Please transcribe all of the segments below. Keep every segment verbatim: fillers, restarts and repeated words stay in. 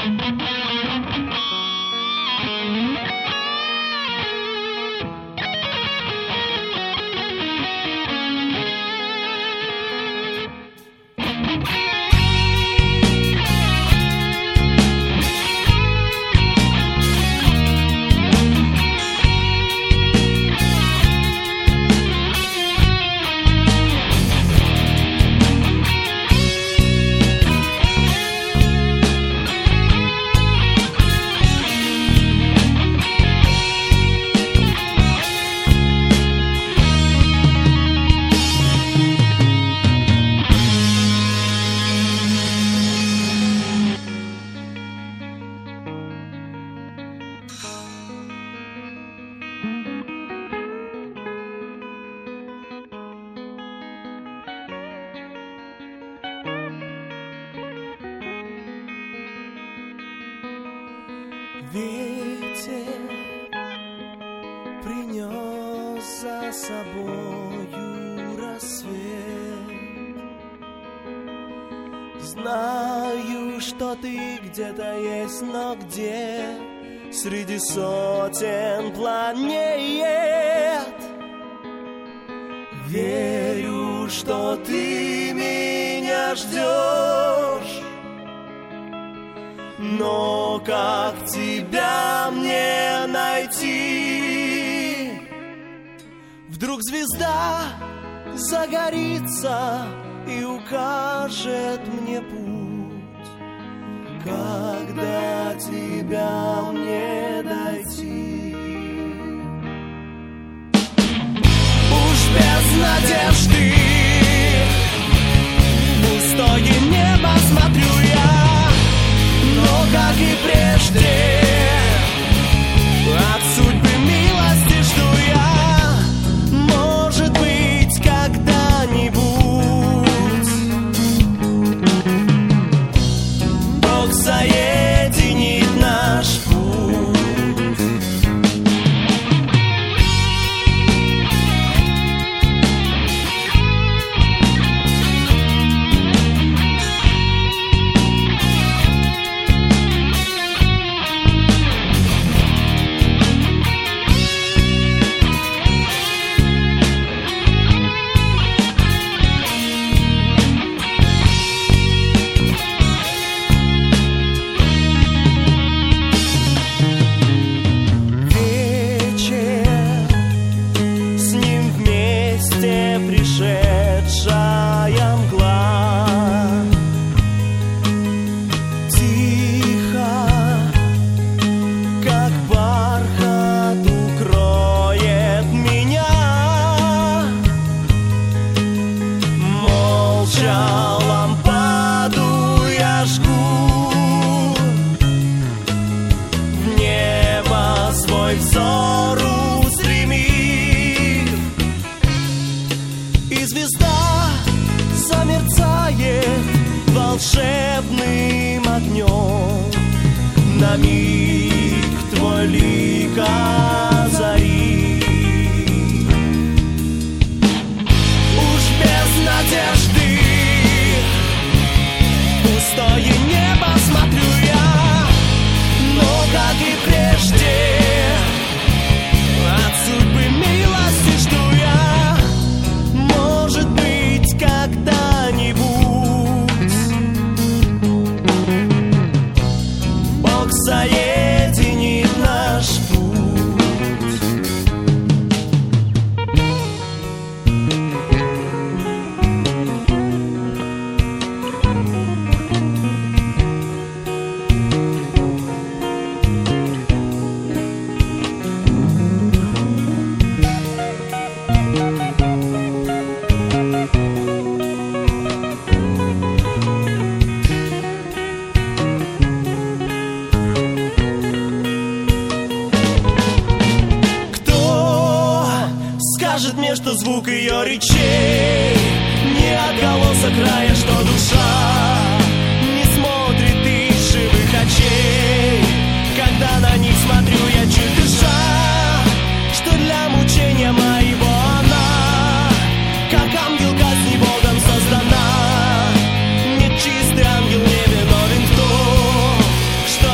Ветер принес за собою рассвет. Знаю, что ты где-то есть, но где? Среди сотен планет. Верю, что ты меня ждешь, но как тебя мне найти? Вдруг звезда загорится и укажет мне путь, когда тебя мне дойти. Уж без надежды в пустое небо смотрю я, но, как и прежде, от судьбы милости жду я. Может быть, когда-нибудь Бог соединит наш путь. Пришедшая мгла тихо, как бархат, укроет меня. Молча лампаду я жгу, в небо свой взор устремив, и звезда замерцает волшебным огнем. На миг твой лик озарит. Уж без надежды в пустое небо смотрю я, но, как и прежде, от судьбы милости жду я. Может быть, когда-нибудь Бог соединит наш путь. Скажет мне, что звук ее речей не отголосок края, что душа не смотрит из живых очей. Когда на них смотрю, я чуть дыша, что для мучения моего она, как ангел казни Богом создана. Нет, чистый ангел не виновен в том, что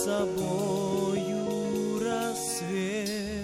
собою рассвет.